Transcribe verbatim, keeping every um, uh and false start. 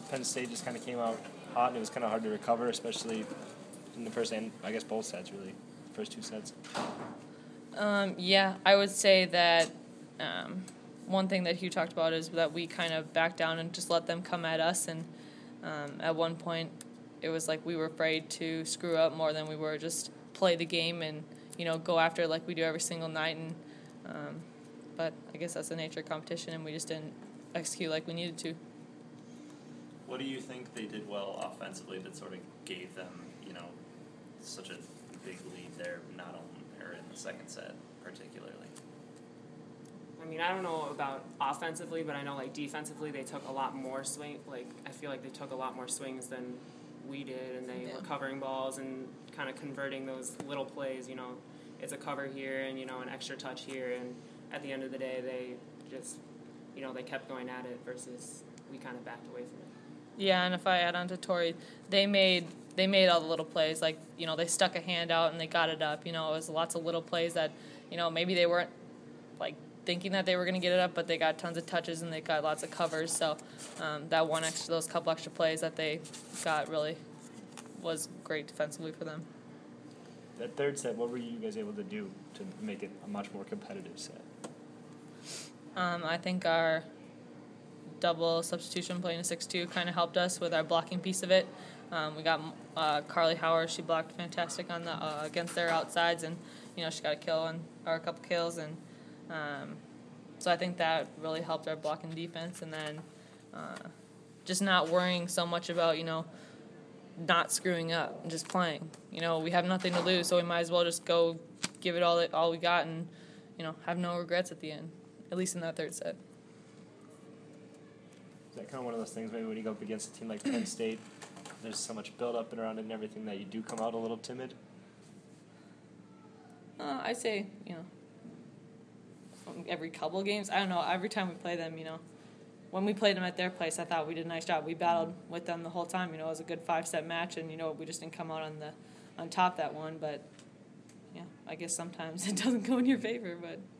Penn State just kind of came out hot, and it was kind of hard to recover, especially in the first and I guess both sets, really, first two sets. Um, yeah, I would say that um, one thing that Hugh talked about is that we kind of backed down and just let them come at us, and um, at one point it was like we were afraid to screw up more than we were just play the game and, you know, go after it like we do every single night. And um, but I guess that's the nature of competition, and we just didn't execute like we needed to. What do you think they did well offensively that sort of gave them, you know, such a big lead there, not only or in the second set particularly? I mean, I don't know about offensively, but I know, like, defensively they took a lot more swing. Like, I feel like they took a lot more swings than we did, and they yeah. were covering balls and kind of converting those little plays, you know. It's a cover here and, you know, an extra touch here, and at the end of the day they just, you know, they kept going at it versus we kind of backed away from it. Yeah, and if I add on to Tori, they made they made all the little plays. Like, you know, they stuck a hand out and they got it up. You know, it was lots of little plays that, you know, maybe they weren't, like, thinking that they were going to get it up, but they got tons of touches and they got lots of covers. So um, that one extra, those couple extra plays that they got really was great defensively for them. That third set, what were you guys able to do to make it a much more competitive set? Um, I think our double substitution playing a six two kind of helped us with our blocking piece of it. Um, we got uh, Carly Howard. She blocked fantastic on the uh, against their outsides, and, you know, she got a kill and or a couple kills, and um, so I think that really helped our blocking defense. And then uh, just not worrying so much about, you know, not screwing up and just playing. You know, we have nothing to lose, so we might as well just go give it all that all we got, and, you know, have no regrets at the end, at least in that third set. Is that kind of one of those things, maybe when you go up against a team like Penn State, there's so much build-up and around it and everything that you do come out a little timid? Uh, I'd say, you know, every couple of games. I don't know. Every time we play them, you know, when we played them at their place, I thought we did a nice job. We battled with them the whole time. You know, it was a good five-set match, and, you know, we just didn't come out on the on top that one. But, yeah, I guess sometimes it doesn't go in your favor, but...